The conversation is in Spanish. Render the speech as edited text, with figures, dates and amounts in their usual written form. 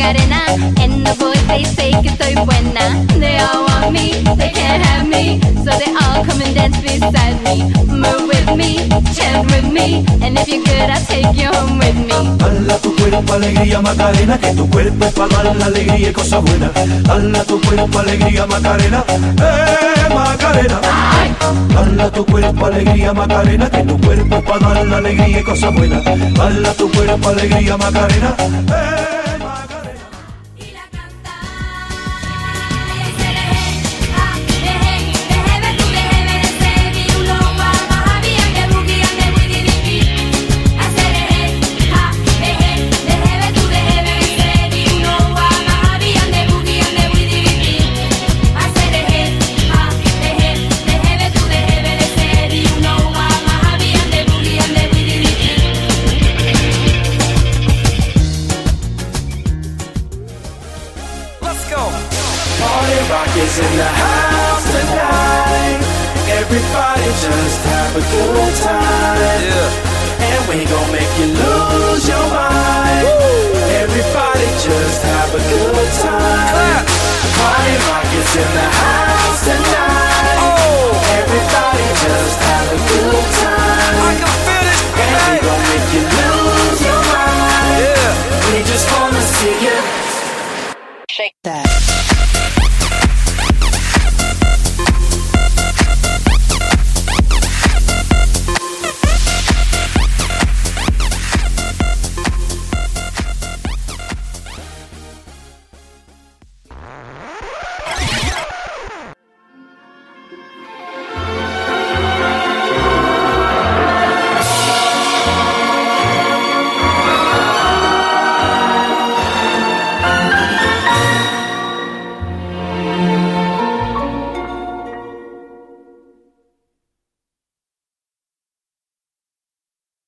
Macarena. And the boys they say que soy buena. They all want me, they can't have me, so they all come and dance beside me. Move with me, chant with me, and if you're good I'll take you home with me. Dale a tu cuerpo alegría Macarena, que tu cuerpo es para dar la alegría y cosas buenas. Dale a tu cuerpo alegría Macarena, Macarena. Dale a tu cuerpo alegría Macarena, que tu cuerpo es para dar la alegría y cosas buenas. Dale a tu cuerpo alegría Macarena,